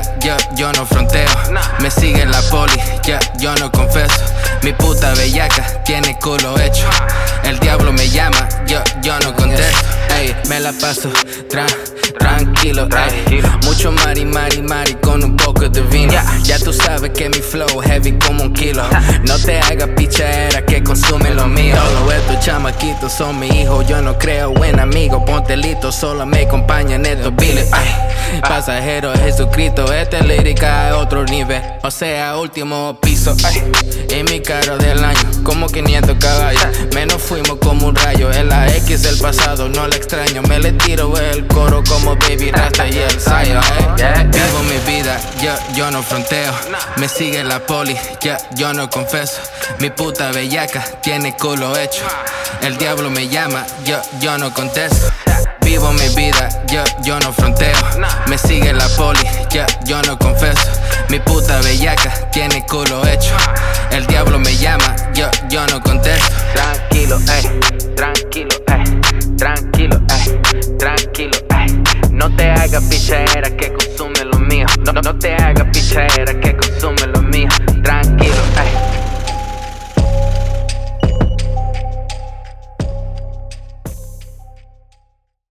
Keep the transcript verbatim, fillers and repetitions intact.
yo, yo no fronteo. Me sigue la poli, ya, yo no confeso. Mi puta bellaca tiene culo hecho. El diablo me llama, yo, yo no contesto. Ey, me la paso tran, tranquilo, ey. Mucho mari, mari, mari con un poco de vino. Ya tú sabes que mi flow heavy como un kilo. No te hagas pichadera que consume lo mío. Todos estos chamaquitos son mi hijo. Yo no creo en amigos, ponte listo. Solo me acompañan estos biles. Ay, pasajero Jesucristo, esta lírica es otro nivel. O sea, último piso. Ay, y mi carro del año, como quinientos caballos. Menos fuimos como un rayo. En la X del pasado, no la extraño. Me le tiro el coro como Baby Rasta y el Sayo. Eh. Vivo mi vida, yo, yo no fronteo. Me sigue la poli, yo, yo no confeso. Mi puta bellaca tiene culo hecho. El diablo me llama, yo, yo no contesto. Vivo mi vida, yo, yo no fronteo. Me sigue la poli, yo, yo no confeso. Mi puta bellaca tiene culo hecho. El diablo me llama, yo, yo no contesto. Tranquilo, ey, tranquilo, ey, tranquilo, ey, tranquilo, ey. No te hagas pichadera que consume lo mío. No, no te hagas pichadera que consume lo mío.